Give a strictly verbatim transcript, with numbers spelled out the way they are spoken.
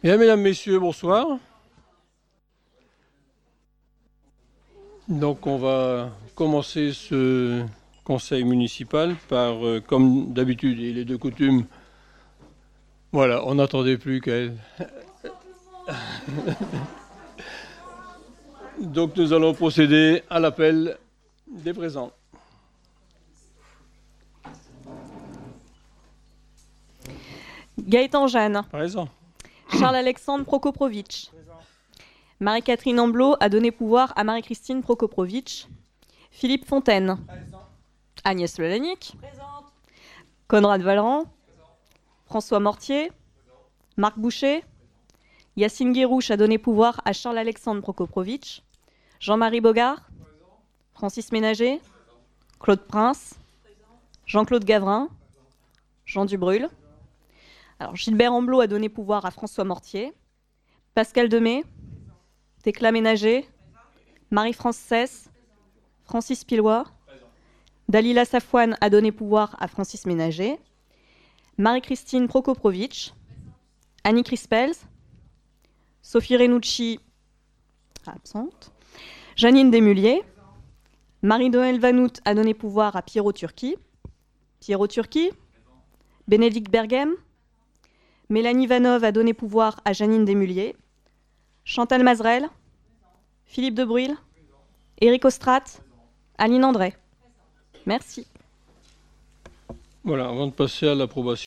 Bien, mesdames, messieurs, bonsoir. Donc, on va commencer ce conseil municipal par, euh, comme d'habitude, il est de coutume, voilà, on n'attendait plus qu'elle. Donc, nous allons procéder à l'appel des présents. Gaëtan Jeanne. Présent. Charles-Alexandre Prokoprovitch. Marie-Catherine Amblot a donné pouvoir à Marie-Christine Prokoprovitch. Philippe Fontaine. Présent. Agnès Lelanique. Présente. Conrad Valran. François Mortier. Marc Boucher. Yacine Guérouche a donné pouvoir à Charles-Alexandre Prokoprovitch. Jean-Marie Bogart. Francis Ménager. Claude Prince. Jean-Claude Gavrin. Jean Dubrul. Alors, Gilbert Amblot a donné pouvoir à François Mortier. Pascal Demey. Thécla Ménager. Marie-France Cesse. Francis Pilois. Dalila Safouane a donné pouvoir à Francis Ménager. Marie-Christine Prokoprovitch. Annie Crispels. Sophie Renucci, absente. Janine Desmulliers. Marie-Noëlle Vanout a donné pouvoir à Pierrot Turki. Pierrot Turki. Bénédicte Berghem. Mélanie Vanov a donné pouvoir à Janine Desmulliers. Chantal Mazerel. Philippe de Bruyl. Éric Ostrat. Aline André. Merci. Voilà, avant de passer à l'approbation.